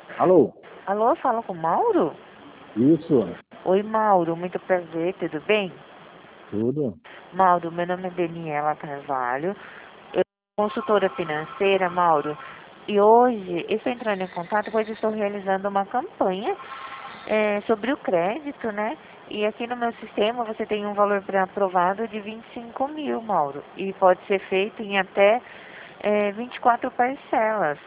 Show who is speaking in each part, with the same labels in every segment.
Speaker 1: Alô?
Speaker 2: Alô, fala com o Mauro?
Speaker 1: Isso,
Speaker 2: Oi, Mauro, muito prazer, tudo bem?
Speaker 1: tudo.
Speaker 2: Mauro, meu nome é Daniela Carvalho, eu sou consultora financeira, Mauro, e hoje eu estou entrando em contato, pois estou realizando uma campanha sobre o crédito, né? E aqui no meu sistema você tem um valor pré-aprovado de 25 mil, Mauro, e pode ser feito em até 24 parcelas.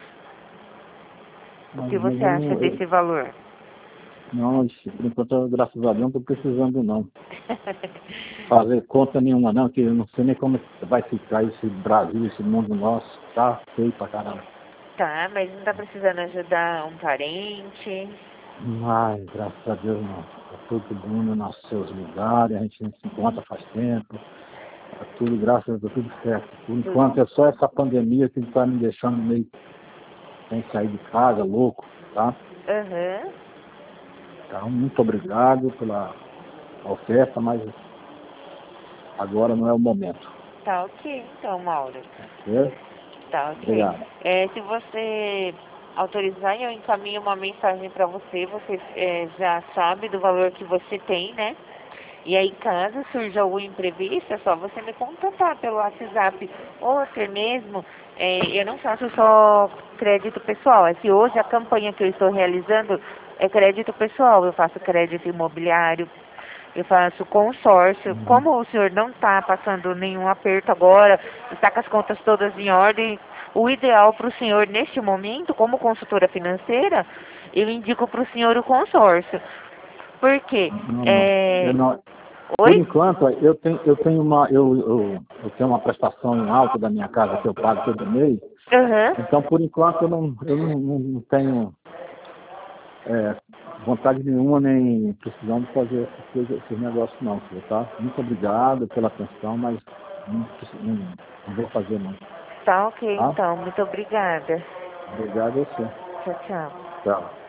Speaker 2: O que
Speaker 1: Mas
Speaker 2: você
Speaker 1: eu
Speaker 2: acha
Speaker 1: não,
Speaker 2: desse valor?
Speaker 1: não, por enquanto, graças a Deus, não estou precisando não. Fazer conta nenhuma não, que eu não sei nem como vai ficar esse Brasil, esse mundo nosso. Tá feio pra caramba.
Speaker 2: Tá, mas não tá precisando ajudar um parente?
Speaker 1: Mas, graças a Deus, não. Tá todo mundo nos seus lugares, a gente não se encontra faz tempo. Tá tudo, graças a Deus, tudo certo. Por enquanto é só essa pandemia que está me deixando meio sem sair de casa, louco, tá?
Speaker 2: Aham.
Speaker 1: Então, muito obrigado pela oferta, mas agora não é o momento.
Speaker 2: Tá ok, então, Mauro.
Speaker 1: Certo?
Speaker 2: Tá ok.
Speaker 1: Obrigado.
Speaker 2: Se você autorizar, eu encaminho uma mensagem para você. Você já sabe do valor que você tem, né? E aí, caso surja algum imprevisto, é só você me contatar pelo WhatsApp ou até mesmo. Eu não faço só crédito pessoal. É que hoje a campanha que eu estou realizando é crédito pessoal. Eu faço crédito imobiliário, eu faço consórcio.
Speaker 1: Uhum.
Speaker 2: Como o senhor não está passando nenhum aperto agora, está com as contas todas em ordem, o ideal para o senhor neste momento, como consultora financeira, eu indico para o senhor o consórcio. Por quê?
Speaker 1: Não, não. Eu
Speaker 2: É...
Speaker 1: não. Por
Speaker 2: Oi?
Speaker 1: enquanto, eu tenho uma prestação alta da minha casa que eu pago todo mês.
Speaker 2: Aham.
Speaker 1: Então, por enquanto, eu não tenho vontade nenhuma nem precisão de fazer esses negócios não, senhor, tá? Muito obrigado pela atenção, mas não vou fazer não,
Speaker 2: Tá ok,
Speaker 1: tá?
Speaker 2: então. Muito obrigada.
Speaker 1: Obrigado a você.
Speaker 2: Tchau, tchau.
Speaker 1: Tchau.